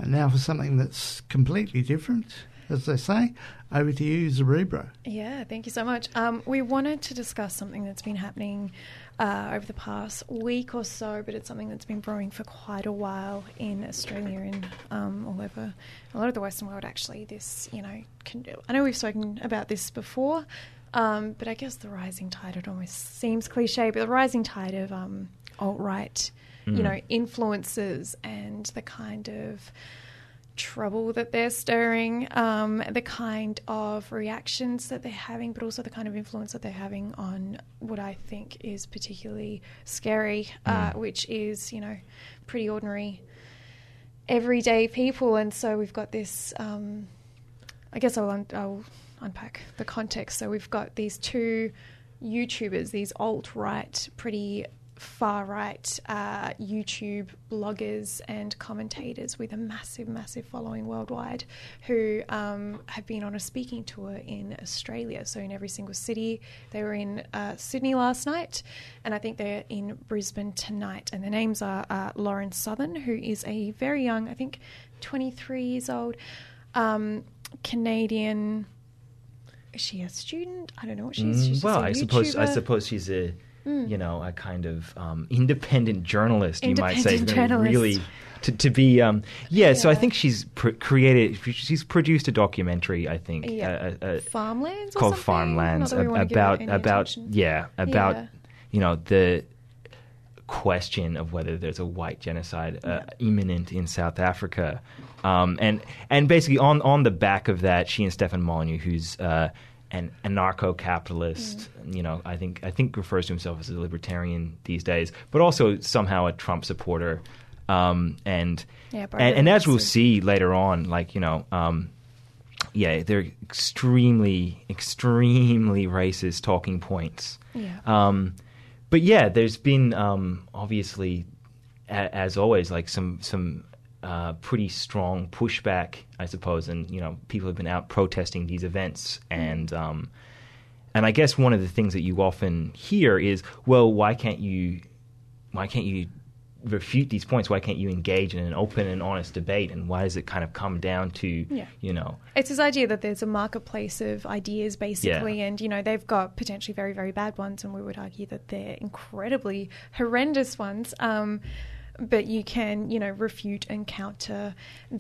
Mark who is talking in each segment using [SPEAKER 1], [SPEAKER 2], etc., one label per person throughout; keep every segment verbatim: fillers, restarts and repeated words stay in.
[SPEAKER 1] And now for something that's completely different, as they say, over to you, Zerebro.
[SPEAKER 2] Yeah, thank you so much. Um, we wanted to discuss something that's been happening uh, over the past week or so, but it's something that's been brewing for quite a while in Australia and um, all over a lot of the Western world, actually. This, you know, can, I know we've spoken about this before, um, but I guess the rising tide, it almost seems cliche, but the rising tide of um, alt-right, mm. you know, influences and the kind of trouble that they're stirring, um, the kind of reactions that they're having, but also the kind of influence that they're having on what I think is particularly scary, mm. uh, which is, you know, pretty ordinary, everyday people. And so we've got this, um, I guess I'll, un- I'll unpack the context. So we've got these two YouTubers, these alt-right, pretty far-right uh, YouTube bloggers and commentators with a massive, massive following worldwide who um, have been on a speaking tour in Australia. So in every single city. They were in uh, Sydney last night, and I think they're in Brisbane tonight. And their names are uh, Lauren Southern, who is a very young, I think twenty-three years old, um, Canadian... Is she a student? I don't know what she is. She's
[SPEAKER 3] Mm, well,
[SPEAKER 2] just a
[SPEAKER 3] I suppose I
[SPEAKER 2] YouTuber.
[SPEAKER 3] suppose she's a...
[SPEAKER 2] Mm.
[SPEAKER 3] you know, a kind of um, independent journalist,
[SPEAKER 2] Independent
[SPEAKER 3] you might say.
[SPEAKER 2] journalist.
[SPEAKER 3] Really, to, to be, um, yeah,
[SPEAKER 2] yeah.
[SPEAKER 3] so I think she's pr- created, she's produced a documentary, I think.
[SPEAKER 2] Yeah.
[SPEAKER 3] Uh, uh,
[SPEAKER 2] Farmlands or
[SPEAKER 3] called
[SPEAKER 2] something?
[SPEAKER 3] Farmlands,
[SPEAKER 2] Not that we wanna give
[SPEAKER 3] about,
[SPEAKER 2] it any
[SPEAKER 3] about
[SPEAKER 2] attention.
[SPEAKER 3] yeah, about,
[SPEAKER 2] Yeah.
[SPEAKER 3] you know, the question of whether there's a white genocide uh,
[SPEAKER 2] Yeah.
[SPEAKER 3] imminent in South Africa. Um, and, and basically on, on the back of that, she and Stefan Molyneux, who's... Uh, an anarcho-capitalist, mm. you know, I think I think refers to himself as a libertarian these days, but also somehow a Trump supporter. Um, and,
[SPEAKER 2] yeah,
[SPEAKER 3] and and as we'll see later on, like, you know, um, yeah, they're extremely, extremely racist talking points.
[SPEAKER 2] Yeah.
[SPEAKER 3] Um, but yeah, there's been um, obviously, a- as always, like some some. Uh, pretty strong pushback, I suppose, and you know, people have been out protesting these events, and um, and I guess one of the things that you often hear is, well, why can't you, why can't you refute these points? Why can't you engage in an open and honest debate? And why does it kind of come down to,
[SPEAKER 2] yeah.
[SPEAKER 3] you know,
[SPEAKER 2] it's this idea that there's a marketplace of ideas, basically,
[SPEAKER 3] yeah.
[SPEAKER 2] and you know, they've got potentially very, very bad ones, and we would argue that they're incredibly horrendous ones. Um, But you can, you know, refute and counter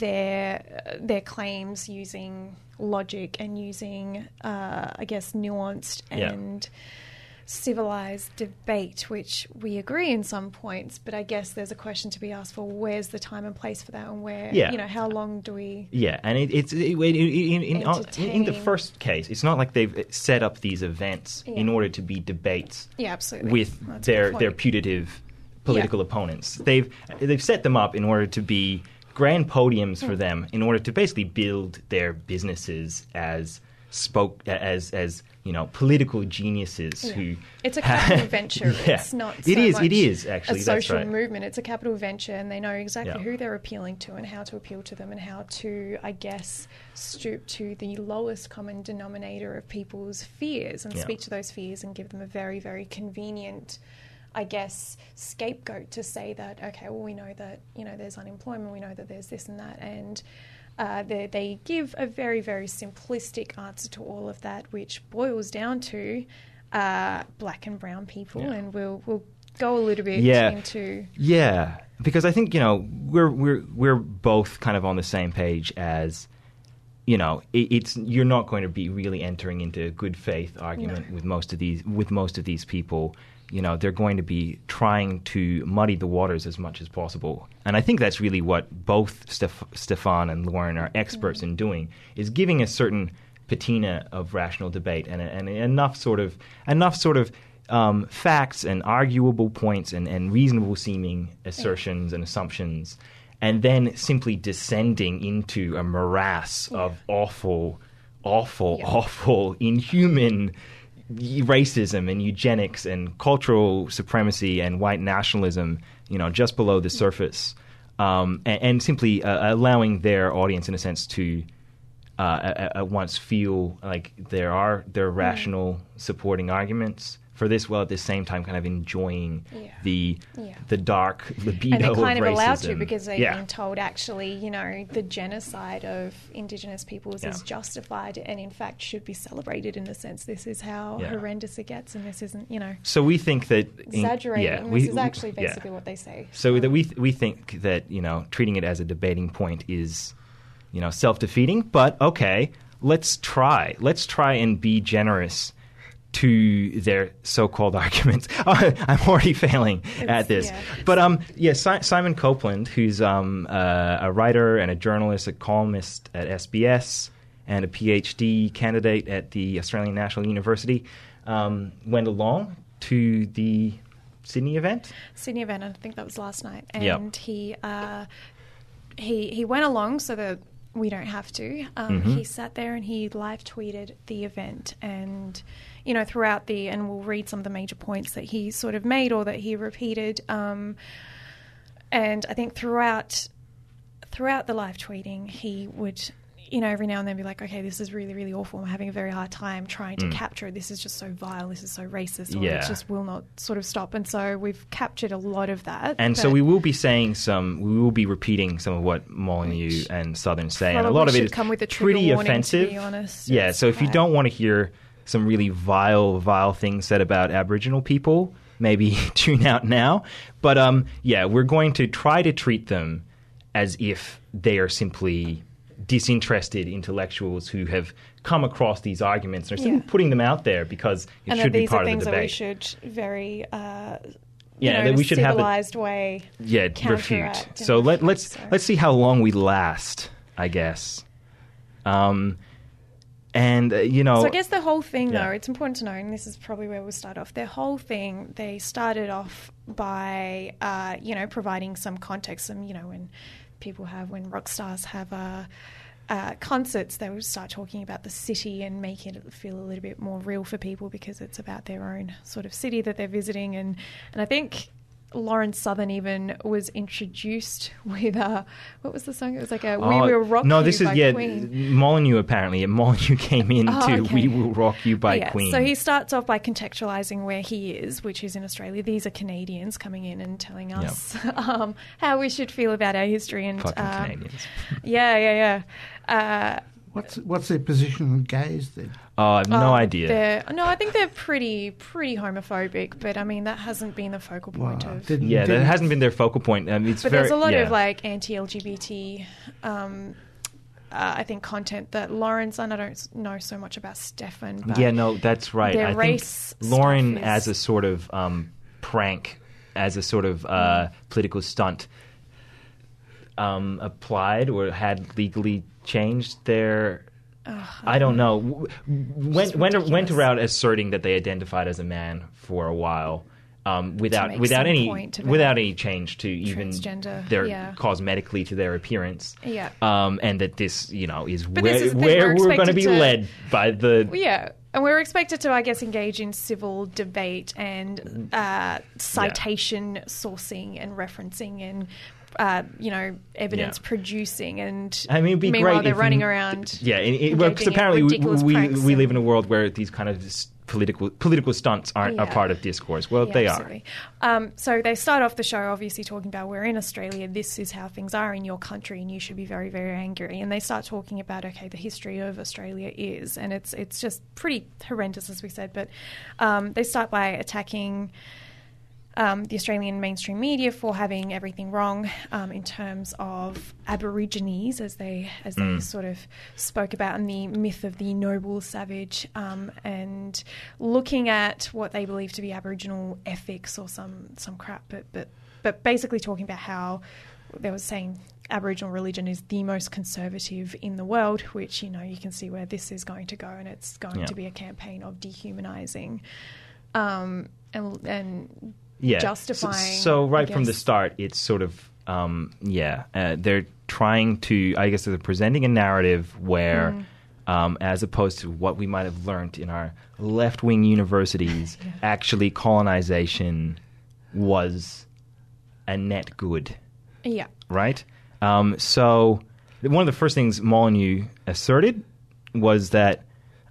[SPEAKER 2] their their claims using logic and using, uh, I guess, nuanced and
[SPEAKER 3] yeah.
[SPEAKER 2] civilized debate, which we agree in some points. But I guess there's a question to be asked for: where's the time and place for that, and where,
[SPEAKER 3] yeah.
[SPEAKER 2] you know, how long do we?
[SPEAKER 3] Yeah, and it, it's it, in, in, in,
[SPEAKER 2] entertain...
[SPEAKER 3] in the first case, it's not like they've set up these events
[SPEAKER 2] yeah.
[SPEAKER 3] in order to be debates.
[SPEAKER 2] Yeah, absolutely.
[SPEAKER 3] With
[SPEAKER 2] That's
[SPEAKER 3] their their putative political
[SPEAKER 2] yeah.
[SPEAKER 3] opponents. They've they've set them up in order to be grand podiums for
[SPEAKER 2] mm.
[SPEAKER 3] them, in order to basically build their businesses as spoke as as you know, political geniuses
[SPEAKER 2] yeah.
[SPEAKER 3] who.
[SPEAKER 2] It's a capital venture.
[SPEAKER 3] Yeah.
[SPEAKER 2] It's not. So
[SPEAKER 3] it is.
[SPEAKER 2] much
[SPEAKER 3] It is actually
[SPEAKER 2] a
[SPEAKER 3] that's
[SPEAKER 2] social
[SPEAKER 3] right.
[SPEAKER 2] movement. It's a capital venture, and they know exactly
[SPEAKER 3] yeah.
[SPEAKER 2] who they're appealing to and how to appeal to them and how to, I guess, stoop to the lowest common denominator of people's fears and
[SPEAKER 3] yeah.
[SPEAKER 2] speak to those fears and give them a very, very convenient, I guess, scapegoat to say that, okay, well, we know that, you know, there's unemployment, we know that there's this and that, and uh, they, they give a very, very simplistic answer to all of that, which boils down to uh, black and brown people,
[SPEAKER 3] yeah.
[SPEAKER 2] and we'll we'll go a little bit
[SPEAKER 3] yeah.
[SPEAKER 2] into
[SPEAKER 3] yeah, because I think, you know, we're we're we're both kind of on the same page as. You know, it, it's you're not going to be really entering into a good faith argument
[SPEAKER 2] no.
[SPEAKER 3] with most of these with most of these people. You know, they're going to be trying to muddy the waters as much as possible. And I think that's really what both Steph- Stefan and Lauren are experts mm-hmm. in doing, is giving a certain patina of rational debate and, and enough sort of enough sort of um, facts and arguable points and, and reasonable seeming assertions yeah. and assumptions, and then simply descending into a morass
[SPEAKER 2] yeah.
[SPEAKER 3] of awful, awful,
[SPEAKER 2] yeah.
[SPEAKER 3] awful, inhuman racism and eugenics and cultural supremacy and white nationalism, you know, just below the surface, um, and, and simply uh, allowing their audience, in a sense, to uh, at once feel like there are there are rational supporting arguments for for this while at the same time kind of enjoying
[SPEAKER 2] Yeah.
[SPEAKER 3] the
[SPEAKER 2] Yeah.
[SPEAKER 3] the dark libido
[SPEAKER 2] And they're kind
[SPEAKER 3] of
[SPEAKER 2] of
[SPEAKER 3] racism.
[SPEAKER 2] allowed to because they've
[SPEAKER 3] yeah.
[SPEAKER 2] been told actually, you know, the genocide of Indigenous peoples
[SPEAKER 3] Yeah.
[SPEAKER 2] is justified and in fact should be celebrated in the sense this is how
[SPEAKER 3] Yeah.
[SPEAKER 2] horrendous it gets and this isn't, you know,
[SPEAKER 3] So we think that in-
[SPEAKER 2] exaggerating.
[SPEAKER 3] yeah,
[SPEAKER 2] this
[SPEAKER 3] we,
[SPEAKER 2] is actually
[SPEAKER 3] yeah.
[SPEAKER 2] basically what they say.
[SPEAKER 3] So
[SPEAKER 2] Um,
[SPEAKER 3] that we th- we think that, you know, treating it as a debating point is, you know, self-defeating. But okay, let's try. Let's try and be generous to their so-called arguments. I'm already failing at this.
[SPEAKER 2] yeah.
[SPEAKER 3] But um, yeah, si- Simon Copeland, who's um, uh, a writer and a journalist, a columnist at S B S, and a PhD candidate at the Australian National University, um, went along to the Sydney event.
[SPEAKER 2] Sydney event, I think that was last night,
[SPEAKER 3] Yep.
[SPEAKER 2] and he uh, he he went along so that we don't have to. Um,
[SPEAKER 3] Mhm.
[SPEAKER 2] He sat there and he live tweeted the event, and you know throughout the and we'll read some of the major points that he sort of made or that he repeated. Um, and I think throughout throughout the live tweeting, he would. You know, every now and then be like, okay, this is really, really awful. I'm having a very hard time trying to
[SPEAKER 3] Mm.
[SPEAKER 2] capture it. This is just so vile. This is so racist. Or
[SPEAKER 3] Yeah.
[SPEAKER 2] it just will not sort of stop. And so we've captured a lot of that.
[SPEAKER 3] And so
[SPEAKER 2] but
[SPEAKER 3] we will be saying some, we will be repeating some of what Molyneux
[SPEAKER 2] Which
[SPEAKER 3] and Southern say, and a
[SPEAKER 2] probably
[SPEAKER 3] lot of it
[SPEAKER 2] should
[SPEAKER 3] is
[SPEAKER 2] come with a trigger
[SPEAKER 3] pretty
[SPEAKER 2] warning, to
[SPEAKER 3] offensive.
[SPEAKER 2] be honest.
[SPEAKER 3] Yeah,
[SPEAKER 2] It's
[SPEAKER 3] so if you
[SPEAKER 2] bad.
[SPEAKER 3] don't want to hear some really vile, vile things said about Aboriginal people, maybe tune out now. But um, yeah, we're going to try to treat them as if they are simply disinterested intellectuals who have come across these arguments and are simply
[SPEAKER 2] Yeah.
[SPEAKER 3] putting them out there because it
[SPEAKER 2] and
[SPEAKER 3] should
[SPEAKER 2] that
[SPEAKER 3] be
[SPEAKER 2] these
[SPEAKER 3] part
[SPEAKER 2] are
[SPEAKER 3] of
[SPEAKER 2] things
[SPEAKER 3] the
[SPEAKER 2] that we
[SPEAKER 3] debate.
[SPEAKER 2] should very, uh,
[SPEAKER 3] Yeah,
[SPEAKER 2] you know,
[SPEAKER 3] that
[SPEAKER 2] in
[SPEAKER 3] we
[SPEAKER 2] a
[SPEAKER 3] should have a-
[SPEAKER 2] civilized way.
[SPEAKER 3] Yeah,
[SPEAKER 2] counteract
[SPEAKER 3] refute.
[SPEAKER 2] and
[SPEAKER 3] So let,
[SPEAKER 2] refute,
[SPEAKER 3] let's
[SPEAKER 2] so.
[SPEAKER 3] let's see how long we last, I guess. Um, and uh, you know,
[SPEAKER 2] So I guess the whole thing,
[SPEAKER 3] Yeah.
[SPEAKER 2] though, it's important to know, and this is probably where we'll start off. Their whole thing, they started off by, uh, you know, providing some context. Some, you know, when people have, when rock stars have uh, uh, concerts, they will start talking about the city and making it feel a little bit more real for people because it's about their own sort of city that they're visiting. And, and I think Lauren Southern even was introduced with uh, what was the song? It was like a "We
[SPEAKER 3] Oh,
[SPEAKER 2] Will Rock
[SPEAKER 3] no,
[SPEAKER 2] You"
[SPEAKER 3] this is
[SPEAKER 2] by
[SPEAKER 3] yeah.
[SPEAKER 2] Queen.
[SPEAKER 3] Molyneux apparently. Molyneux came into
[SPEAKER 2] Oh, okay.
[SPEAKER 3] "We Will Rock You" by
[SPEAKER 2] Yeah,
[SPEAKER 3] Queen.
[SPEAKER 2] So he starts off by contextualizing where he is, which is in Australia. These are Canadians coming in and telling us um, how we should feel about our history. And
[SPEAKER 3] Fucking
[SPEAKER 2] uh,
[SPEAKER 3] Canadians.
[SPEAKER 2] yeah, yeah, yeah. Uh,
[SPEAKER 1] What's what's their position on gays then?
[SPEAKER 3] Oh, I have no
[SPEAKER 2] um,
[SPEAKER 3] idea.
[SPEAKER 2] they're- No, I think they're pretty, pretty homophobic. But I mean, that hasn't been the focal point
[SPEAKER 1] Wow,
[SPEAKER 2] of.
[SPEAKER 1] didn't-
[SPEAKER 3] Yeah, that
[SPEAKER 1] didn't-
[SPEAKER 3] hasn't been their focal point. Um, it's
[SPEAKER 2] But
[SPEAKER 3] very,
[SPEAKER 2] there's a lot
[SPEAKER 3] yeah.
[SPEAKER 2] of like anti-L G B T. Um, uh, I think content that Lauren's on. I don't know so much about Stefan. But
[SPEAKER 3] Yeah, no, that's right.
[SPEAKER 2] their
[SPEAKER 3] I
[SPEAKER 2] race
[SPEAKER 3] think Lauren,
[SPEAKER 2] stuff
[SPEAKER 3] as
[SPEAKER 2] is-
[SPEAKER 3] a sort of um, prank, as a sort of uh, political stunt, um, applied or had legally changed their. I don't know. W- Went
[SPEAKER 2] Just
[SPEAKER 3] went went
[SPEAKER 2] ridiculous.
[SPEAKER 3] around asserting that they identified as a man for a while, um, without
[SPEAKER 2] make
[SPEAKER 3] without
[SPEAKER 2] some
[SPEAKER 3] any
[SPEAKER 2] point about
[SPEAKER 3] without any change to even
[SPEAKER 2] transgender,
[SPEAKER 3] their
[SPEAKER 2] yeah.
[SPEAKER 3] cosmetically to their appearance.
[SPEAKER 2] Yeah.
[SPEAKER 3] Um, and that this, you know, is
[SPEAKER 2] But
[SPEAKER 3] where,
[SPEAKER 2] this is the thing,
[SPEAKER 3] where
[SPEAKER 2] we're
[SPEAKER 3] we're going to
[SPEAKER 2] expected
[SPEAKER 3] be
[SPEAKER 2] to-
[SPEAKER 3] led by the.
[SPEAKER 2] Well, yeah, and we're expected to, I guess, engage in civil debate and uh, citation sourcing and referencing and, uh, you know, evidence
[SPEAKER 3] Yeah.
[SPEAKER 2] producing. And
[SPEAKER 3] I mean, it'd be
[SPEAKER 2] meanwhile,
[SPEAKER 3] great
[SPEAKER 2] they're
[SPEAKER 3] if-
[SPEAKER 2] running around.
[SPEAKER 3] Yeah, it, it, well, 'cause
[SPEAKER 2] engaging in
[SPEAKER 3] apparently we,
[SPEAKER 2] ridiculous
[SPEAKER 3] we,
[SPEAKER 2] pranks
[SPEAKER 3] we live in
[SPEAKER 2] and-
[SPEAKER 3] a world where these kind of s- political political stunts aren't a
[SPEAKER 2] Yeah.
[SPEAKER 3] part of discourse. Well,
[SPEAKER 2] Yeah,
[SPEAKER 3] they
[SPEAKER 2] absolutely. Um, so they start off the show obviously talking about we're in Australia, this is how things are in your country, and you should be very, very angry. And they start talking about, okay, the history of Australia is, and it's it's just pretty horrendous, as we said. But um, they start by attacking um, the Australian mainstream media for having everything wrong um, in terms of Aborigines, as they as they
[SPEAKER 3] Mm.
[SPEAKER 2] sort of spoke about, and the myth of the noble savage, um, and looking at what they believe to be Aboriginal ethics or some some crap, but but but basically talking about how they were saying Aboriginal religion is the most conservative in the world, which, you know, you can see where this is going to go, and it's going
[SPEAKER 3] Yeah.
[SPEAKER 2] to be a campaign of dehumanizing um, and and
[SPEAKER 3] yeah.
[SPEAKER 2] justifying.
[SPEAKER 3] So, so right
[SPEAKER 2] I
[SPEAKER 3] from the
[SPEAKER 2] guess.
[SPEAKER 3] start, it's sort of um, yeah, uh, they're trying to. I guess they're presenting a narrative where.
[SPEAKER 2] Mm.
[SPEAKER 3] Um, as opposed to what we might have learned in our left-wing universities,
[SPEAKER 2] Yeah.
[SPEAKER 3] actually colonization was a net good.
[SPEAKER 2] Yeah.
[SPEAKER 3] Right? Um, so one of the first things Molyneux asserted was that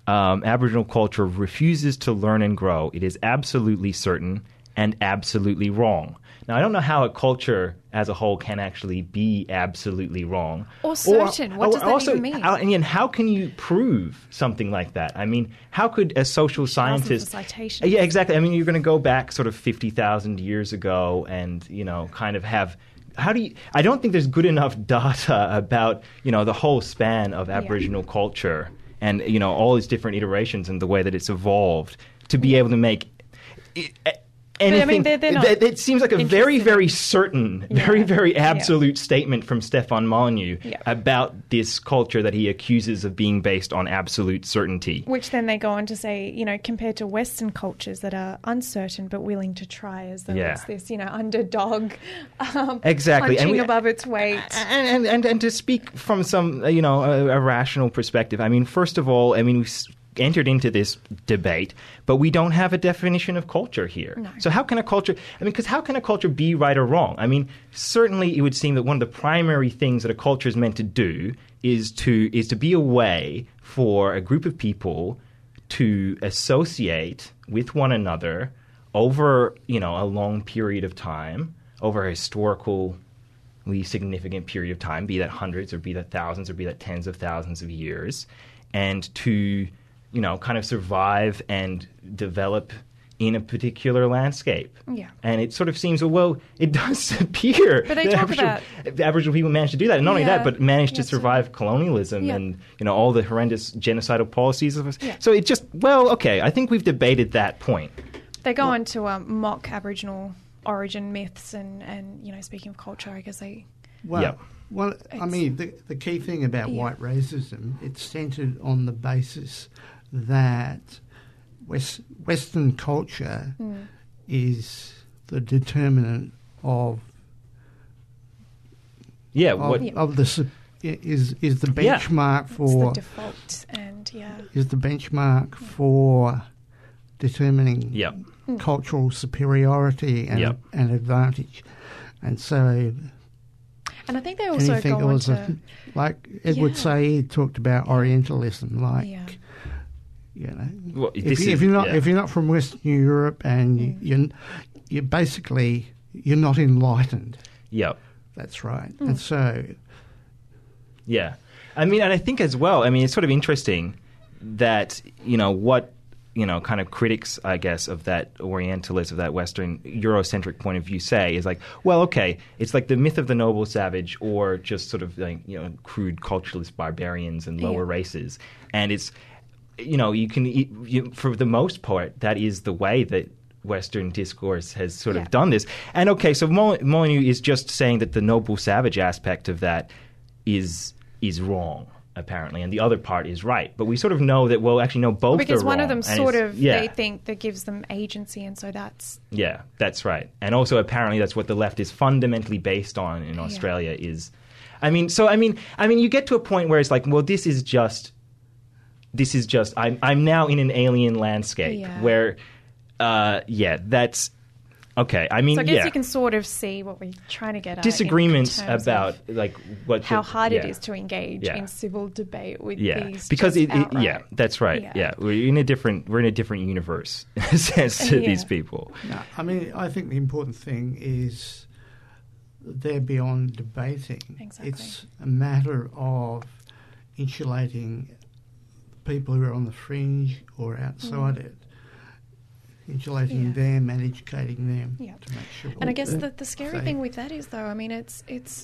[SPEAKER 3] um, Aboriginal culture refuses to learn and grow. It is absolutely certain and absolutely wrong. Now, I don't know how a culture as a whole can actually be absolutely wrong.
[SPEAKER 2] Or certain.
[SPEAKER 3] Or,
[SPEAKER 2] what
[SPEAKER 3] or
[SPEAKER 2] does that
[SPEAKER 3] also,
[SPEAKER 2] even mean?
[SPEAKER 3] How, and how can you prove something like that? I mean, how could a social scientist...
[SPEAKER 2] Thousands of citations.
[SPEAKER 3] Yeah, exactly. I mean, you're going to go back sort of fifty thousand years ago and, you know, kind of have... How do you... I don't think there's good enough data about, you know, the whole span of Aboriginal yeah. culture and, you know, all its different iterations and the way that it's evolved to be able to make... It, Anything,
[SPEAKER 2] but, I mean, they're, they're not
[SPEAKER 3] it, it seems like a very, very certain,
[SPEAKER 2] yeah.
[SPEAKER 3] very, very absolute yeah. statement from Stefan Molyneux
[SPEAKER 2] yeah.
[SPEAKER 3] about this culture that he accuses of being based on absolute certainty.
[SPEAKER 2] Which then they go on to say, you know, compared to Western cultures that are uncertain but willing to try, as though
[SPEAKER 3] yeah.
[SPEAKER 2] it's this, you know, underdog um,
[SPEAKER 3] exactly.
[SPEAKER 2] punching
[SPEAKER 3] and we,
[SPEAKER 2] above its weight.
[SPEAKER 3] And, and, and, and to speak from some, you know, a, a rational perspective, I mean, first of all, I mean, we entered into this debate, but we don't have a definition of culture here.
[SPEAKER 2] No.
[SPEAKER 3] So how can a culture, I mean, because how can a culture be right or wrong? I mean, certainly it would seem that one of the primary things that a culture is meant to do is to is to be a way for a group of people to associate with one another over, you know, a long period of time, over a historically significant period of time, be that hundreds or be that thousands or be that tens of thousands of years, and to you know, kind of survive and develop in a particular landscape.
[SPEAKER 2] Yeah.
[SPEAKER 3] And it sort of seems, well, it does appear
[SPEAKER 2] but they
[SPEAKER 3] that
[SPEAKER 2] talk
[SPEAKER 3] Aboriginal,
[SPEAKER 2] about
[SPEAKER 3] Aboriginal people managed to do that. And not
[SPEAKER 2] yeah.
[SPEAKER 3] only that, but managed
[SPEAKER 2] yeah,
[SPEAKER 3] to survive so, colonialism
[SPEAKER 2] yeah.
[SPEAKER 3] and, you know, all the horrendous genocidal policies of us.
[SPEAKER 2] Yeah.
[SPEAKER 3] So it just, well, okay, I think we've debated that point.
[SPEAKER 2] They go
[SPEAKER 3] well,
[SPEAKER 2] on to um, mock Aboriginal origin myths and, and, you know, speaking of culture, I guess they...
[SPEAKER 1] Well,
[SPEAKER 3] yeah.
[SPEAKER 1] well I mean, the, the key thing about
[SPEAKER 2] yeah.
[SPEAKER 1] white racism, it's centred on the basis that West, Western culture mm. is the determinant of
[SPEAKER 3] yeah,
[SPEAKER 1] of,
[SPEAKER 3] what,
[SPEAKER 1] yeah. of the is is the benchmark
[SPEAKER 2] yeah.
[SPEAKER 1] for
[SPEAKER 2] it's the default and yeah
[SPEAKER 1] is the benchmark for determining
[SPEAKER 3] yep.
[SPEAKER 1] cultural superiority and
[SPEAKER 3] yep.
[SPEAKER 1] and advantage, and so.
[SPEAKER 2] And I think they also
[SPEAKER 1] anything
[SPEAKER 2] go on
[SPEAKER 1] was
[SPEAKER 2] to...
[SPEAKER 1] A, like Edward
[SPEAKER 2] yeah.
[SPEAKER 1] Said talked about Orientalism, like,
[SPEAKER 2] yeah.
[SPEAKER 1] you know,
[SPEAKER 3] well,
[SPEAKER 1] if,
[SPEAKER 3] this
[SPEAKER 1] you,
[SPEAKER 3] is,
[SPEAKER 1] if you're not
[SPEAKER 3] yeah.
[SPEAKER 1] if you're not from Western Europe and mm. you, you're, you're basically, you're not enlightened.
[SPEAKER 3] Yep.
[SPEAKER 1] That's right.
[SPEAKER 2] Mm.
[SPEAKER 1] And so...
[SPEAKER 3] Yeah. I mean, and I think as well, I mean, it's sort of interesting that, you know, what... you know, kind of critics, I guess, of that Orientalist, of that Western Eurocentric point of view say is like, well, okay, it's like the myth of the noble savage or just sort of like, you know, crude culturalist barbarians and lower yeah. races. And it's, you know, you can, you, for the most part, that is the way that Western discourse has sort yeah. of done this. And okay, so Molyneux is just saying that the noble savage aspect of that is is wrong, apparently, and the other part is right. But we sort of know that, well, actually, no, both
[SPEAKER 2] because
[SPEAKER 3] are
[SPEAKER 2] one
[SPEAKER 3] wrong.
[SPEAKER 2] of them sort of,
[SPEAKER 3] yeah.
[SPEAKER 2] they think that gives them agency, and so that's...
[SPEAKER 3] Yeah, that's right. And also, apparently, that's what the left is fundamentally based on in Australia yeah. is... I mean, so, I mean, I mean, you get to a point where it's like, well, this is just... This is just... I'm, I'm now in an alien landscape
[SPEAKER 2] yeah.
[SPEAKER 3] where, uh, yeah, that's... Okay, I mean,
[SPEAKER 2] so I guess
[SPEAKER 3] yeah.
[SPEAKER 2] you can sort of see what we're trying to get at.
[SPEAKER 3] Disagreements about like what
[SPEAKER 2] how
[SPEAKER 3] the,
[SPEAKER 2] hard
[SPEAKER 3] yeah.
[SPEAKER 2] it is to engage
[SPEAKER 3] yeah.
[SPEAKER 2] in civil debate with
[SPEAKER 3] yeah.
[SPEAKER 2] these.
[SPEAKER 3] because
[SPEAKER 2] just
[SPEAKER 3] it, it, yeah, that's right.
[SPEAKER 2] Yeah.
[SPEAKER 3] Yeah, we're in a different we're in a different universe in a sense to
[SPEAKER 2] yeah.
[SPEAKER 3] these people.
[SPEAKER 1] No, I mean, I think the important thing is they're beyond debating.
[SPEAKER 2] Exactly.
[SPEAKER 1] It's a matter of insulating people who are on the fringe or outside mm. it. Insulating
[SPEAKER 2] yeah.
[SPEAKER 1] them and educating them
[SPEAKER 2] yeah.
[SPEAKER 1] to make sure.
[SPEAKER 2] And I guess the, the scary
[SPEAKER 1] safe.
[SPEAKER 2] thing with that is, though, I mean, it's it's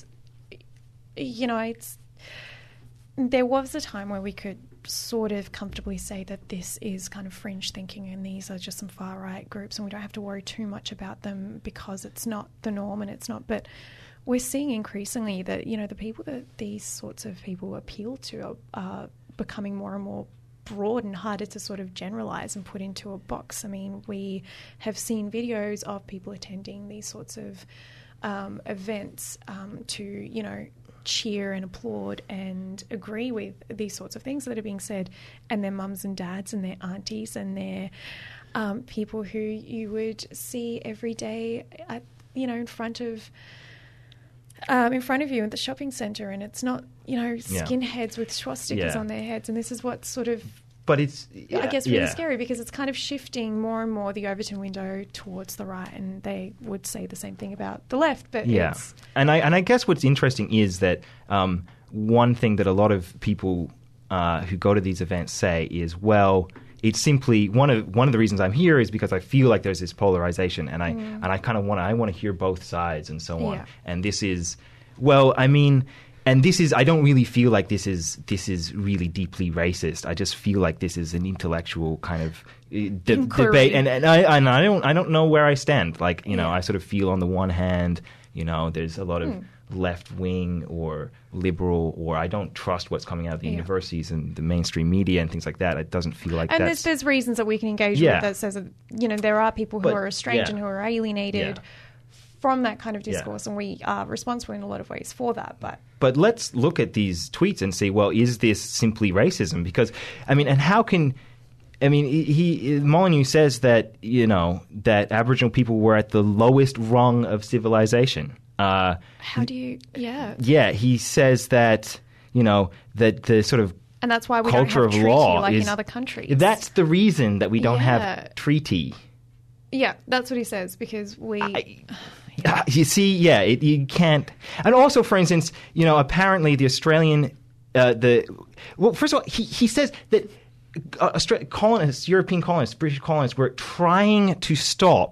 [SPEAKER 2] you know, it's there was a time where we could sort of comfortably say that this is kind of fringe thinking and these are just some far right groups and we don't have to worry too much about them because it's not the norm and it's not. But we're seeing increasingly that, you know, the people that these sorts of people appeal to are, are becoming more and more broad and harder to sort of generalize and put into a box. I mean, we have seen videos of people attending these sorts of um, events um, to, you know, cheer and applaud and agree with these sorts of things that are being said, and their mums and dads and their aunties and their um, people who you would see every day at, you know, in front of Um, in front of you at the shopping centre, and it's not, you know, skinheads yeah. with swastikas yeah. on their heads, and this is what's sort of
[SPEAKER 3] but it's yeah,
[SPEAKER 2] I guess really
[SPEAKER 3] yeah.
[SPEAKER 2] scary because it's kind of shifting more and more the Overton window towards the right, and they would say the same thing about the left. But
[SPEAKER 3] yeah,
[SPEAKER 2] it's,
[SPEAKER 3] and I and I guess what's interesting is that um, one thing that a lot of people uh, who go to these events say is, well, it's simply one of one of the reasons I'm here is because I feel like there's this polarization, and I mm. and I kind of want I want to hear both sides and so on.
[SPEAKER 2] Yeah.
[SPEAKER 3] And this is, well, I mean. And this is, I don't really feel like this is this is really deeply racist. I just feel like this is an intellectual kind of uh, de- debate, and, and I and I don't I don't know where I stand. Like, you know,
[SPEAKER 2] yeah.
[SPEAKER 3] I sort of feel on the one hand, you know, there's a lot of mm. left wing or liberal, or I don't trust what's coming out of the yeah. universities and the mainstream media and things like that. It doesn't feel like
[SPEAKER 2] and
[SPEAKER 3] that's...
[SPEAKER 2] there's, there's reasons that we can engage
[SPEAKER 3] yeah.
[SPEAKER 2] with that says, that, you know, there are people who
[SPEAKER 3] but,
[SPEAKER 2] are estranged
[SPEAKER 3] yeah.
[SPEAKER 2] and who are alienated.
[SPEAKER 3] Yeah.
[SPEAKER 2] From that kind of discourse,
[SPEAKER 3] yeah.
[SPEAKER 2] and we are responsible in a lot of ways for that. But
[SPEAKER 3] but let's look at these tweets and say, well, is this simply racism? Because, I mean, and how can, I mean, he Molyneux says that, you know, that Aboriginal people were at the lowest rung of civilization. Uh,
[SPEAKER 2] how do you, yeah.
[SPEAKER 3] Yeah, he says that, you know, that the sort of
[SPEAKER 2] and that's why we
[SPEAKER 3] culture
[SPEAKER 2] don't have
[SPEAKER 3] of
[SPEAKER 2] treaty
[SPEAKER 3] law
[SPEAKER 2] like
[SPEAKER 3] is,
[SPEAKER 2] in other countries.
[SPEAKER 3] That's the reason that we don't
[SPEAKER 2] yeah.
[SPEAKER 3] have treaty.
[SPEAKER 2] Yeah, that's what he says, because we...
[SPEAKER 3] I, Uh, you see, yeah, it, you can't. And also, for instance, you know, apparently the Australian, uh, the well, first of all, he he says that uh, Austra- colonists, European colonists, British colonists, were trying to stop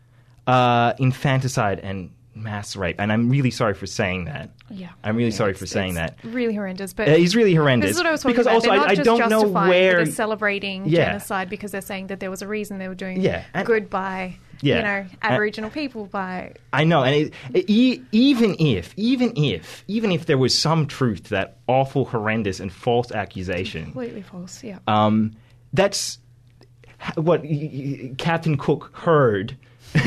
[SPEAKER 3] uh, infanticide and mass rape, and I'm really sorry for saying that.
[SPEAKER 2] Yeah,
[SPEAKER 3] I'm really
[SPEAKER 2] yeah,
[SPEAKER 3] sorry for saying
[SPEAKER 2] it's
[SPEAKER 3] that.
[SPEAKER 2] Really horrendous, but
[SPEAKER 3] uh, he's really horrendous.
[SPEAKER 2] This is what I was talking
[SPEAKER 3] because
[SPEAKER 2] about.
[SPEAKER 3] Also,
[SPEAKER 2] they're not
[SPEAKER 3] I,
[SPEAKER 2] just
[SPEAKER 3] I don't know
[SPEAKER 2] justifying
[SPEAKER 3] where
[SPEAKER 2] that they're celebrating
[SPEAKER 3] yeah.
[SPEAKER 2] genocide because they're saying that there was a reason they were doing
[SPEAKER 3] yeah. and,
[SPEAKER 2] good by
[SPEAKER 3] yeah.
[SPEAKER 2] you know Aboriginal and, people by.
[SPEAKER 3] I know, and it, it, e- even if, even if, even if there was some truth to that awful, horrendous, and false accusation,
[SPEAKER 2] completely false. Yeah,
[SPEAKER 3] um, that's what Captain Cook heard.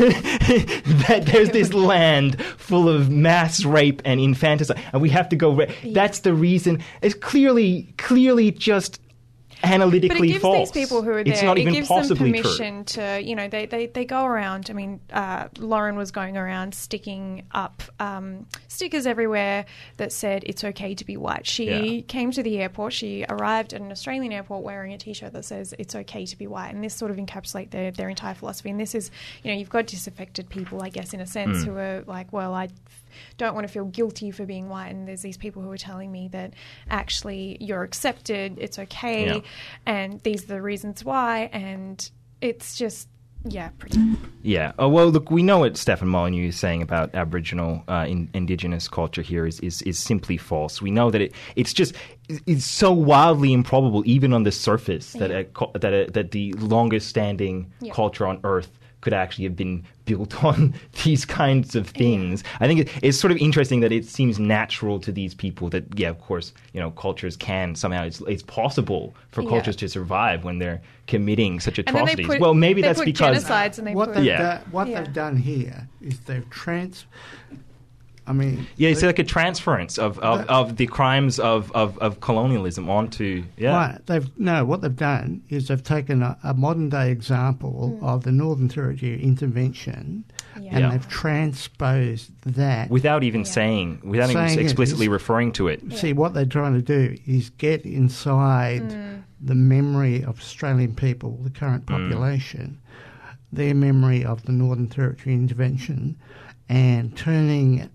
[SPEAKER 3] That there's this land full of mass rape and infanticide, and we have to go. Ra-
[SPEAKER 2] yeah.
[SPEAKER 3] That's the reason. It's clearly, clearly just analytically
[SPEAKER 2] but it gives
[SPEAKER 3] false.
[SPEAKER 2] these people who are there,
[SPEAKER 3] it's not
[SPEAKER 2] it
[SPEAKER 3] even
[SPEAKER 2] gives
[SPEAKER 3] possibly
[SPEAKER 2] them permission
[SPEAKER 3] true.
[SPEAKER 2] to, you know, they, they, they go around. I mean, uh, Lauren was going around sticking up um, stickers everywhere that said it's okay to be white. She
[SPEAKER 3] Yeah.
[SPEAKER 2] came to the airport. She arrived at an Australian airport wearing a T-shirt that says it's okay to be white, and this sort of encapsulates their, their entire philosophy. And this is, you know, you've got disaffected people, I guess, in a sense, mm. who are like, well, I don't want to feel guilty for being white, and there's these people who are telling me that actually you're accepted, it's okay,
[SPEAKER 3] yeah.
[SPEAKER 2] and these are the reasons why, and it's just yeah pretty
[SPEAKER 3] yeah oh well look, we know what Stefan Molyneux is saying about Aboriginal uh, in, indigenous culture here is, is is simply false. We know that it it's just it's so wildly improbable even on the surface that
[SPEAKER 2] yeah.
[SPEAKER 3] a, that a, that the longest standing
[SPEAKER 2] yeah.
[SPEAKER 3] culture on earth could actually have been built on these kinds of things. Yeah. I think it, it's sort of interesting that it seems natural to these people that, yeah, of course, you know, cultures can somehow, it's, it's possible for
[SPEAKER 2] yeah.
[SPEAKER 3] cultures to survive when they're committing such atrocities.
[SPEAKER 2] Put,
[SPEAKER 3] well, maybe
[SPEAKER 2] that's
[SPEAKER 3] because...
[SPEAKER 2] genocides and they
[SPEAKER 1] what
[SPEAKER 2] put...
[SPEAKER 1] They've
[SPEAKER 3] yeah.
[SPEAKER 1] do, what
[SPEAKER 2] yeah.
[SPEAKER 1] they've done here is they've trans... I mean...
[SPEAKER 3] Yeah, it's
[SPEAKER 1] they,
[SPEAKER 3] like a transference of, of, the, of the crimes of, of, of colonialism onto... Yeah.
[SPEAKER 1] Right. They've, no, what they've done is they've taken a, a modern-day example mm. of the Northern Territory intervention yeah. and
[SPEAKER 3] yeah.
[SPEAKER 1] they've transposed that...
[SPEAKER 3] Without even
[SPEAKER 2] yeah. saying...
[SPEAKER 3] Without
[SPEAKER 1] saying
[SPEAKER 3] even explicitly
[SPEAKER 1] is,
[SPEAKER 3] referring to it.
[SPEAKER 1] See, yeah. what they're trying to do is get inside mm. the memory of Australian people, the current population, mm. their memory of the Northern Territory intervention, and turning...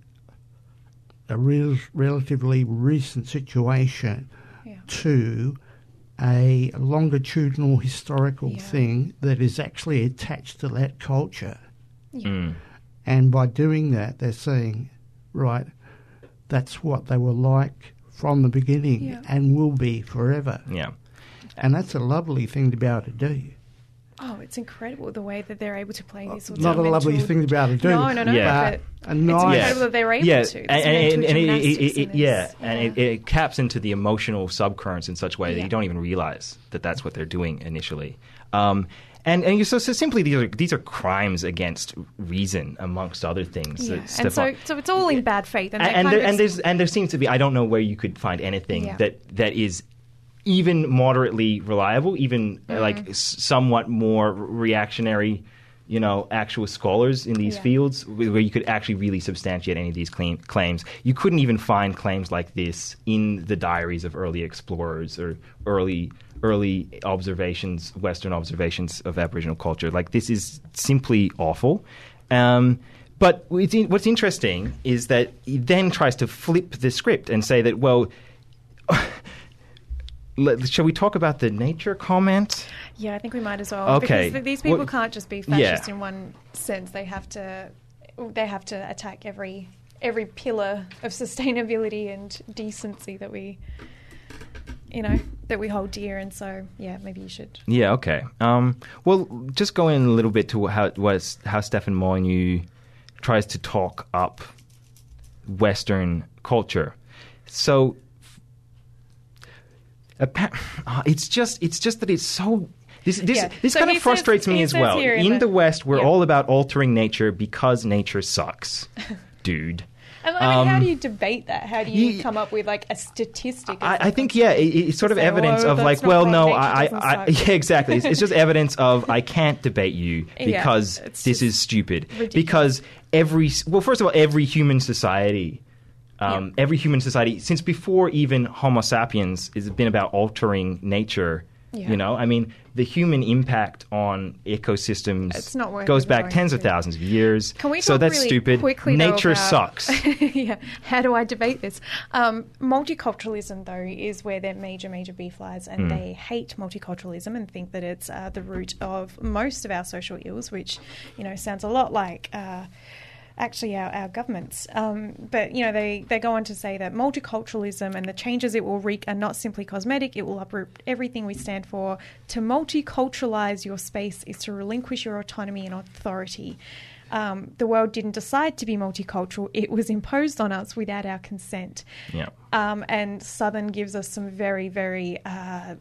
[SPEAKER 1] a real, relatively recent situation yeah. to a longitudinal historical
[SPEAKER 2] yeah.
[SPEAKER 1] thing that is actually attached to that culture.
[SPEAKER 2] Yeah.
[SPEAKER 3] Mm.
[SPEAKER 1] And by doing that, they're saying, right, that's what they were like from the beginning
[SPEAKER 2] yeah.
[SPEAKER 1] and will be forever.
[SPEAKER 3] Yeah.
[SPEAKER 1] And that's a lovely thing to be able to do.
[SPEAKER 2] Oh, it's incredible the way that they're able to play these sorts
[SPEAKER 1] Not
[SPEAKER 2] of
[SPEAKER 1] a lovely
[SPEAKER 2] mental...
[SPEAKER 1] thing to be able to do.
[SPEAKER 2] No, no, no.
[SPEAKER 3] Yeah.
[SPEAKER 2] But
[SPEAKER 1] a nice,
[SPEAKER 2] it's incredible that they're able
[SPEAKER 3] yeah.
[SPEAKER 2] to. There's
[SPEAKER 3] And, and,
[SPEAKER 2] mental
[SPEAKER 3] and it, it,
[SPEAKER 2] gymnastics
[SPEAKER 3] it,
[SPEAKER 2] in this.
[SPEAKER 3] yeah,
[SPEAKER 2] yeah,
[SPEAKER 3] and it, it caps into the emotional subcurrents in such a way
[SPEAKER 2] yeah.
[SPEAKER 3] that you don't even realize that that's what they're doing initially. Um, and and so, so simply these are these are crimes against reason, amongst other things.
[SPEAKER 2] Yeah.
[SPEAKER 3] That
[SPEAKER 2] And
[SPEAKER 3] Stefan,
[SPEAKER 2] so, so it's all in bad faith. And,
[SPEAKER 3] and,
[SPEAKER 2] and,
[SPEAKER 3] and, there,
[SPEAKER 2] of
[SPEAKER 3] and there's and there seems to be, I don't know where you could find anything
[SPEAKER 2] yeah.
[SPEAKER 3] that, that is even moderately reliable, even mm. like s- somewhat more reactionary you know, actual scholars in these
[SPEAKER 2] Yeah.
[SPEAKER 3] fields where you could actually really substantiate any of these claim, claims. You couldn't even find claims like this in the diaries of early explorers or early early observations, Western observations of Aboriginal culture. Like, this is simply awful. Um, but it's in, what's interesting is that he then tries to flip the script and say that, well, let, shall we talk about the nature comment?
[SPEAKER 2] Yeah, I think we might as well.
[SPEAKER 3] Okay.
[SPEAKER 2] Because these people
[SPEAKER 3] Well,
[SPEAKER 2] can't just be fascist
[SPEAKER 3] yeah.
[SPEAKER 2] in one sense. They have to they have to attack every every pillar of sustainability and decency that we you know, that we hold dear. And so, yeah, maybe you should.
[SPEAKER 3] Yeah, okay. Um, well, just go in a little bit to how was how Stefan Molyneux tries to talk up Western culture. So appa- uh, it's just it's just that it's so this this
[SPEAKER 2] Yeah.
[SPEAKER 3] this
[SPEAKER 2] So
[SPEAKER 3] kind
[SPEAKER 2] he
[SPEAKER 3] of frustrates
[SPEAKER 2] says-
[SPEAKER 3] me
[SPEAKER 2] he
[SPEAKER 3] as
[SPEAKER 2] says
[SPEAKER 3] well.
[SPEAKER 2] here in
[SPEAKER 3] In
[SPEAKER 2] the-
[SPEAKER 3] the West, we're
[SPEAKER 2] yeah.
[SPEAKER 3] all about altering nature because nature sucks, dude.
[SPEAKER 2] And I mean, how
[SPEAKER 3] Um,
[SPEAKER 2] do you debate that? How do you
[SPEAKER 3] ye-
[SPEAKER 2] come up with like a statistic?
[SPEAKER 3] I, I think, yeah, it, it's sort of
[SPEAKER 2] say,
[SPEAKER 3] evidence
[SPEAKER 2] "Oh,
[SPEAKER 3] of
[SPEAKER 2] that's
[SPEAKER 3] like,
[SPEAKER 2] not
[SPEAKER 3] well,
[SPEAKER 2] wrong,
[SPEAKER 3] no,
[SPEAKER 2] nature
[SPEAKER 3] I,
[SPEAKER 2] doesn't
[SPEAKER 3] I, I
[SPEAKER 2] suck."
[SPEAKER 3] yeah, exactly. It's, it's just evidence of I can't debate you
[SPEAKER 2] Yeah,
[SPEAKER 3] because
[SPEAKER 2] it's
[SPEAKER 3] this
[SPEAKER 2] just
[SPEAKER 3] is stupid.
[SPEAKER 2] ridiculous.
[SPEAKER 3] Because every, well, first of all, every human society, um,
[SPEAKER 2] Yeah.
[SPEAKER 3] every human society, since before even Homo sapiens, has been about altering nature.
[SPEAKER 2] Yeah.
[SPEAKER 3] You know, I mean, the human impact on ecosystems
[SPEAKER 2] It's not worth
[SPEAKER 3] goes
[SPEAKER 2] even
[SPEAKER 3] back
[SPEAKER 2] going
[SPEAKER 3] tens of
[SPEAKER 2] into.
[SPEAKER 3] thousands of years.
[SPEAKER 2] Can we
[SPEAKER 3] so
[SPEAKER 2] talk
[SPEAKER 3] that's
[SPEAKER 2] really
[SPEAKER 3] stupid.
[SPEAKER 2] quickly, though,
[SPEAKER 3] Nature
[SPEAKER 2] about-
[SPEAKER 3] sucks.
[SPEAKER 2] Yeah. How do I debate this? Um, multiculturalism, though, is where their major, major beef lies, and
[SPEAKER 3] Mm.
[SPEAKER 2] they hate multiculturalism and think that it's uh, the root of most of our social ills, which, you know, sounds a lot like... Uh, actually our, our governments. Um, but, you know, they, they go on to say that multiculturalism and the changes it will wreak are not simply cosmetic, it will uproot everything we stand for. To multiculturalize your space is to relinquish your autonomy and authority. Um, the world didn't decide to be multicultural, it was imposed on us without our consent.
[SPEAKER 3] Yeah.
[SPEAKER 2] Um, and Southern gives us some very, very uh,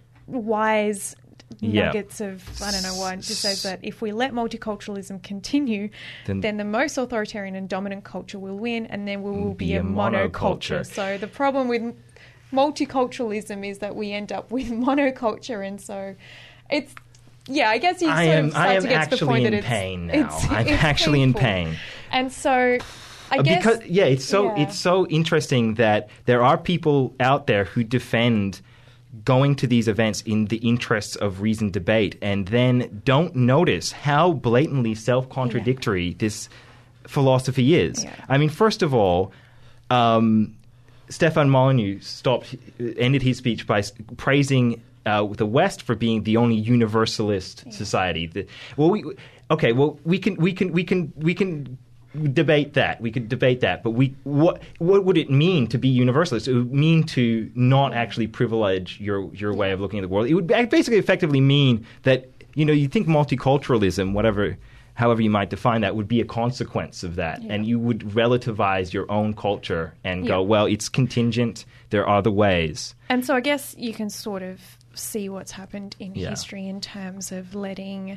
[SPEAKER 2] wise
[SPEAKER 3] Yeah.
[SPEAKER 2] nuggets of, I don't know what, it just says that if we let multiculturalism continue,
[SPEAKER 3] Then-
[SPEAKER 2] then, the most authoritarian and dominant culture will win, and then we will be,
[SPEAKER 3] Be
[SPEAKER 2] a,
[SPEAKER 3] a
[SPEAKER 2] monoculture.
[SPEAKER 3] monoculture.
[SPEAKER 2] So the problem with multiculturalism is that we end up with monoculture, and so it's, yeah, I guess you
[SPEAKER 3] I
[SPEAKER 2] sort
[SPEAKER 3] am-
[SPEAKER 2] of start
[SPEAKER 3] I am
[SPEAKER 2] to get to the
[SPEAKER 3] actually
[SPEAKER 2] point
[SPEAKER 3] in
[SPEAKER 2] that it's,
[SPEAKER 3] pain now.
[SPEAKER 2] it's-
[SPEAKER 3] I'm
[SPEAKER 2] it's
[SPEAKER 3] actually in
[SPEAKER 2] painful.
[SPEAKER 3] pain.
[SPEAKER 2] And so I
[SPEAKER 3] Uh,
[SPEAKER 2] guess...
[SPEAKER 3] because yeah, it's so
[SPEAKER 2] yeah.
[SPEAKER 3] it's so interesting that there are people out there who defend going to these events in the interests of reasoned debate, and then don't notice how blatantly self-contradictory
[SPEAKER 2] Yeah.
[SPEAKER 3] this philosophy is.
[SPEAKER 2] Yeah.
[SPEAKER 3] I mean, first of all, um, Stefan Molyneux stopped ended his speech by s- praising uh, the West for being the only universalist
[SPEAKER 2] Yeah.
[SPEAKER 3] society. The, well, we okay. Well, we can we can we can we can. debate that. We could debate that, but we what what would it mean to be universalist? It would mean to not actually privilege your your way of looking at the world. It would basically effectively mean that, you know, you think multiculturalism, whatever, however you might define that, would be a consequence of that,
[SPEAKER 2] Yeah.
[SPEAKER 3] and you would relativize your own culture and go,
[SPEAKER 2] Yeah.
[SPEAKER 3] well, it's contingent. There are other ways.
[SPEAKER 2] And so I guess you can sort of see what's happened in
[SPEAKER 3] Yeah.
[SPEAKER 2] history in terms of letting,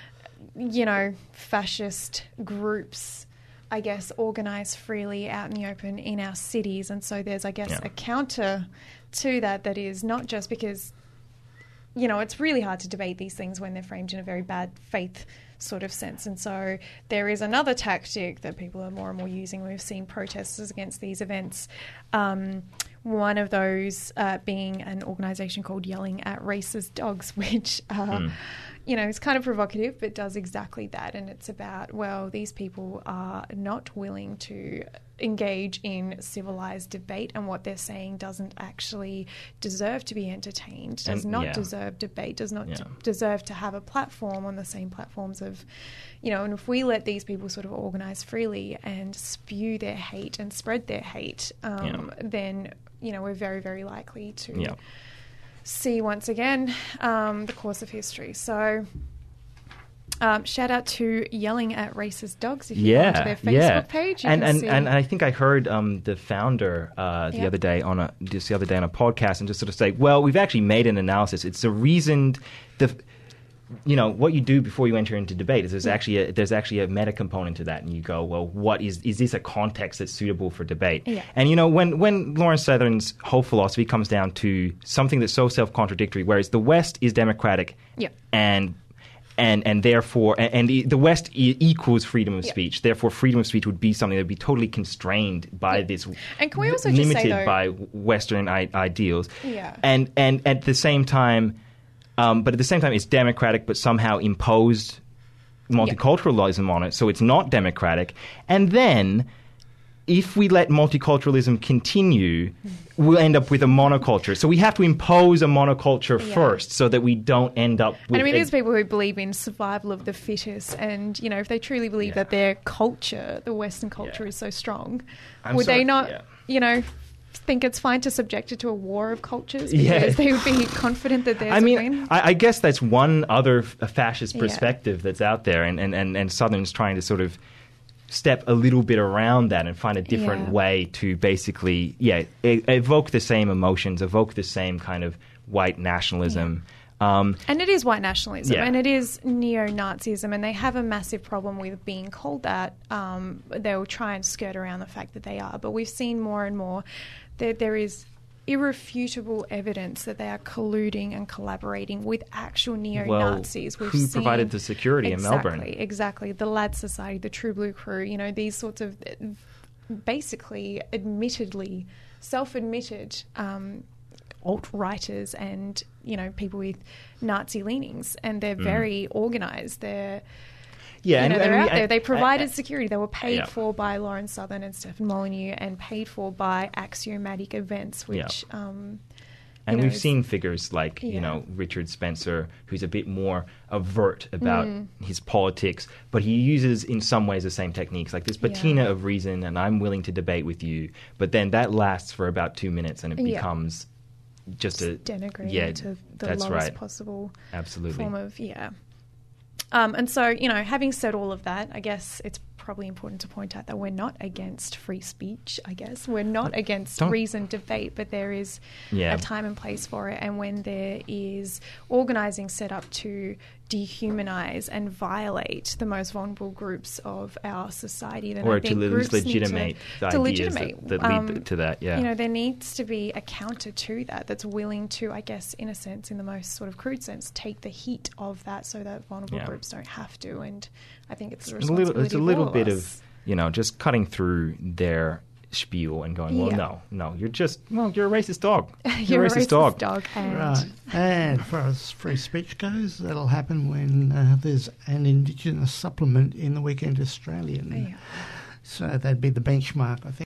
[SPEAKER 2] you know, fascist groups, I guess, organise freely out in the open in our cities. And so there's, I guess,
[SPEAKER 3] Yeah.
[SPEAKER 2] a counter to that that is not just because, you know, it's really hard to debate these things when they're framed in a very bad faith sort of sense. And so there is another tactic that people are more and more using. We've seen protesters against these events. Um, one of those uh, being an organisation called Yelling at Racist Dogs, which, uh,
[SPEAKER 3] Mm.
[SPEAKER 2] you know, is kind of provocative, but does exactly that. And it's about, well, these people are not willing to engage in civilised debate, and what they're saying doesn't actually deserve to be entertained, does
[SPEAKER 3] And-
[SPEAKER 2] not
[SPEAKER 3] yeah.
[SPEAKER 2] deserve debate, does not
[SPEAKER 3] Yeah.
[SPEAKER 2] d- deserve to have a platform on the same platforms of, you know, and if we let these people sort of organise freely and spew their hate and spread their hate, um,
[SPEAKER 3] Yeah.
[SPEAKER 2] then, you know, we're very, very likely to
[SPEAKER 3] Yeah.
[SPEAKER 2] see once again um, the course of history. So um, shout out to Yelling at Racist Dogs if you go
[SPEAKER 3] Yeah,
[SPEAKER 2] onto their Facebook
[SPEAKER 3] yeah.
[SPEAKER 2] page. You
[SPEAKER 3] and
[SPEAKER 2] can
[SPEAKER 3] and,
[SPEAKER 2] see.
[SPEAKER 3] and I think I heard um, the founder uh, the
[SPEAKER 2] Yeah.
[SPEAKER 3] other day on a just the other day on a podcast, and just sort of say, well, we've actually made an analysis. It's a reasoned the. You know what you do before you enter into debate is there's actually a, there's actually a meta component to that, and you go, well, what is is this a context that's suitable for debate?
[SPEAKER 2] Yeah.
[SPEAKER 3] And you know when when Lawrence Southern's whole philosophy comes down to something that's so self-contradictory, whereas the West is democratic,
[SPEAKER 2] Yeah.
[SPEAKER 3] and and and therefore, and, and the, the West e- equals freedom of
[SPEAKER 2] Yeah.
[SPEAKER 3] speech. Therefore, freedom of speech would be something that would be totally constrained by
[SPEAKER 2] Yeah.
[SPEAKER 3] this,
[SPEAKER 2] And can we also just
[SPEAKER 3] limited
[SPEAKER 2] say, though-
[SPEAKER 3] by Western I- ideals.
[SPEAKER 2] Yeah.
[SPEAKER 3] And and at the same time, um, but at the same time, it's democratic, but somehow imposed multiculturalism on it, so it's not democratic. And then, if we let multiculturalism continue, we'll end up with a monoculture. So we have to impose a monoculture
[SPEAKER 2] Yeah.
[SPEAKER 3] first, so that we don't end up with.
[SPEAKER 2] And I mean,
[SPEAKER 3] a-
[SPEAKER 2] there's people who believe in survival of the fittest, and you know, if they truly believe
[SPEAKER 3] Yeah.
[SPEAKER 2] that their culture, the Western culture,
[SPEAKER 3] Yeah.
[SPEAKER 2] is so strong,
[SPEAKER 3] I'm
[SPEAKER 2] would
[SPEAKER 3] sorry-
[SPEAKER 2] they not,
[SPEAKER 3] yeah.
[SPEAKER 2] you know, think it's fine to subject it to a war of cultures because
[SPEAKER 3] Yeah.
[SPEAKER 2] they would be confident that there's
[SPEAKER 3] I
[SPEAKER 2] a
[SPEAKER 3] mean,
[SPEAKER 2] win?
[SPEAKER 3] I, I guess that's one other f- a fascist
[SPEAKER 2] Yeah.
[SPEAKER 3] perspective that's out there, and, and, and, and Southern's trying to sort of step a little bit around that and find a different
[SPEAKER 2] Yeah.
[SPEAKER 3] way to basically, yeah, e- evoke the same emotions, evoke the same kind of white nationalism. Um,
[SPEAKER 2] And it is white nationalism,
[SPEAKER 3] Yeah.
[SPEAKER 2] and it is neo-Nazism, and they have a massive problem with being called that. Um, they'll try and skirt around the fact that they are, but we've seen more and more that there is irrefutable evidence that they are colluding and collaborating with actual neo-Nazis.
[SPEAKER 3] Well,
[SPEAKER 2] We've
[SPEAKER 3] who
[SPEAKER 2] seen,
[SPEAKER 3] provided the security in Melbourne?
[SPEAKER 2] Exactly, exactly. The Lad Society, the True Blue Crew, you know, these sorts of uh, basically admittedly, self-admitted um, alt-righters and, you know, people with Nazi leanings, and they're very organised. They're,
[SPEAKER 3] yeah,
[SPEAKER 2] you know,
[SPEAKER 3] and,
[SPEAKER 2] they're
[SPEAKER 3] and
[SPEAKER 2] out
[SPEAKER 3] we-
[SPEAKER 2] there. They
[SPEAKER 3] I-
[SPEAKER 2] provided
[SPEAKER 3] I-
[SPEAKER 2] security. They were paid
[SPEAKER 3] Yeah.
[SPEAKER 2] for by Lawrence Southern and Stephen Molyneux, and paid for by Axiomatic Events, which, um,
[SPEAKER 3] And
[SPEAKER 2] you know,
[SPEAKER 3] we've
[SPEAKER 2] is-
[SPEAKER 3] seen figures like, you
[SPEAKER 2] Yeah.
[SPEAKER 3] know, Richard Spencer, who's a bit more overt about
[SPEAKER 2] Mm.
[SPEAKER 3] his politics, but he uses in some ways the same techniques, like this patina
[SPEAKER 2] Yeah.
[SPEAKER 3] of reason, and I'm willing to debate with you. But then that lasts for about two minutes, and it
[SPEAKER 2] Yeah.
[SPEAKER 3] becomes just a
[SPEAKER 2] denigrating
[SPEAKER 3] yeah,
[SPEAKER 2] to the
[SPEAKER 3] that's
[SPEAKER 2] lowest
[SPEAKER 3] right.
[SPEAKER 2] possible
[SPEAKER 3] Absolutely.
[SPEAKER 2] form of, yeah. Um, and so, you know, having said all of that, I guess it's probably important to point out that we're not against free speech, I guess. We're not against
[SPEAKER 3] Don't-
[SPEAKER 2] reasoned debate, but there is
[SPEAKER 3] Yeah.
[SPEAKER 2] a time and place for it. And when there is organising set up to dehumanize and violate the most vulnerable groups of our society, then
[SPEAKER 3] Or
[SPEAKER 2] I
[SPEAKER 3] to
[SPEAKER 2] think
[SPEAKER 3] at
[SPEAKER 2] groups
[SPEAKER 3] least
[SPEAKER 2] need to-
[SPEAKER 3] legitimate the
[SPEAKER 2] to
[SPEAKER 3] ideas
[SPEAKER 2] legitimate,
[SPEAKER 3] that, that lead
[SPEAKER 2] um,
[SPEAKER 3] to that, yeah.
[SPEAKER 2] You know, there needs to be a counter to that that's willing to, I guess, in a sense, in the most sort of crude sense, take the heat of that so that vulnerable
[SPEAKER 3] Yeah.
[SPEAKER 2] groups don't have to. And I think it's a
[SPEAKER 3] It's a
[SPEAKER 2] responsibility
[SPEAKER 3] little, it's a
[SPEAKER 2] of
[SPEAKER 3] little
[SPEAKER 2] all
[SPEAKER 3] bit
[SPEAKER 2] of
[SPEAKER 3] of,
[SPEAKER 2] us.
[SPEAKER 3] you know, just cutting through their spiel and going, well,
[SPEAKER 2] Yeah.
[SPEAKER 3] no, no, you're just, well, you're a racist dog.
[SPEAKER 2] You're,
[SPEAKER 3] a racist, dog.
[SPEAKER 2] and
[SPEAKER 1] Right. And as far as free speech goes, that'll happen when uh, there's an Indigenous supplement in the Weekend Australian.
[SPEAKER 2] Yeah.
[SPEAKER 1] So that'd be the benchmark, I think.